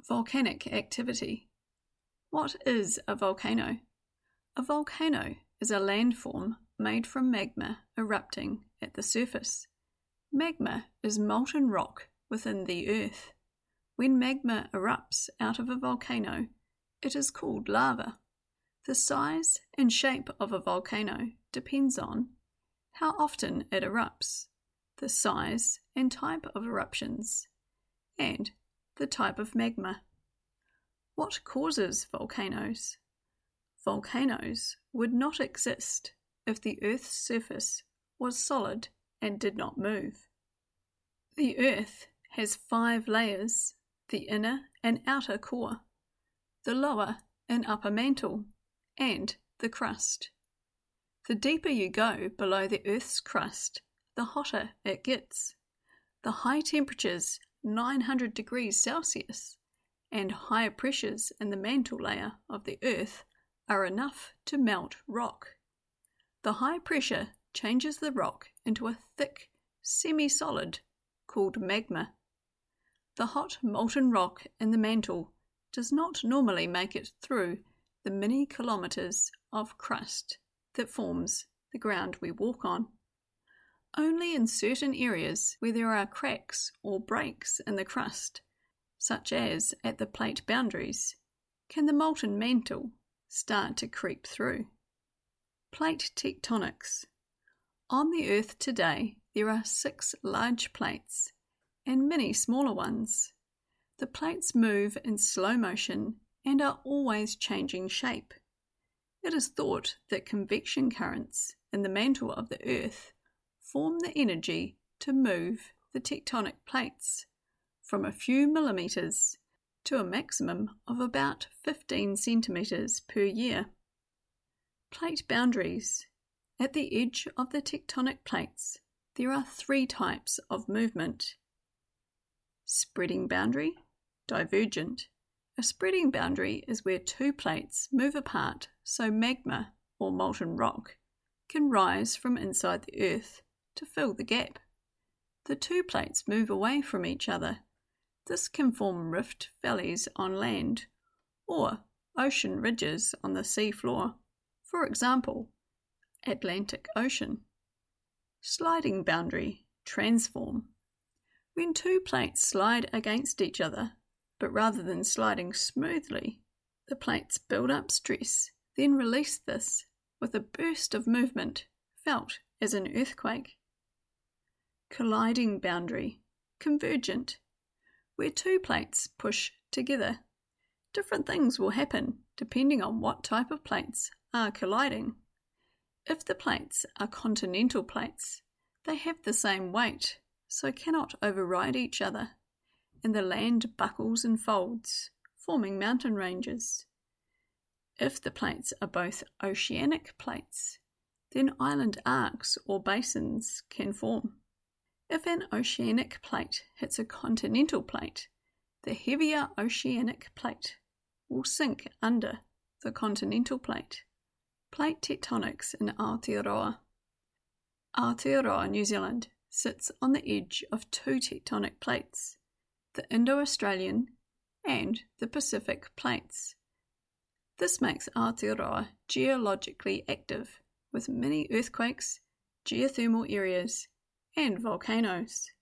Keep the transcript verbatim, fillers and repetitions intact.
Volcanic activity. What is a volcano? A volcano is a landform made from magma erupting at the surface. Magma is molten rock within the earth. When magma erupts out of a volcano, it is called lava. The size and shape of a volcano depends on how often it erupts, the size and type of eruptions, and the type of magma. What causes volcanoes? Volcanoes would not exist if the Earth's surface was solid and did not move. The Earth has five layers: the inner and outer core, the lower and upper mantle, and the crust. The deeper you go below the Earth's crust, the hotter it gets. The high temperatures, nine hundred degrees Celsius, and higher pressures in the mantle layer of the Earth are enough to melt rock. The high pressure changes the rock into a thick, semi-solid called magma. The hot molten rock in the mantle does not normally make it through the many kilometres of crust that forms the ground we walk on. Only in certain areas where there are cracks or breaks in the crust, such as at the plate boundaries, can the molten mantle start to creep through. Plate tectonics. On the Earth today, there are six large plates and many smaller ones. The plates move in slow motion and are always changing shape. It is thought that convection currents in the mantle of the Earth form the energy to move the tectonic plates from a few millimetres to a maximum of about fifteen centimetres per year. Plate boundaries. At the edge of the tectonic plates, there are three types of movement: spreading boundary, divergent. A spreading boundary is where two plates move apart so magma, or molten rock, can rise from inside the Earth to fill the gap. The two plates move away from each other. This can form rift valleys on land or ocean ridges on the sea floor. For example, Atlantic Ocean. Sliding boundary, transform. When two plates slide against each other, but rather than sliding smoothly, the plates build up stress, then release this with a burst of movement felt as an earthquake. Colliding boundary, convergent, where two plates push together. Different things will happen depending on what type of plates are colliding. If the plates are continental plates, they have the same weight, so cannot override each other, and the land buckles and folds, forming mountain ranges. If the plates are both oceanic plates, then island arcs or basins can form. If an oceanic plate hits a continental plate, the heavier oceanic plate will sink under the continental plate. Plate tectonics in Aotearoa. Aotearoa, New Zealand, sits on the edge of two tectonic plates, the Indo-Australian and the Pacific plates. This makes Aotearoa geologically active, with many earthquakes, geothermal areas, and volcanoes.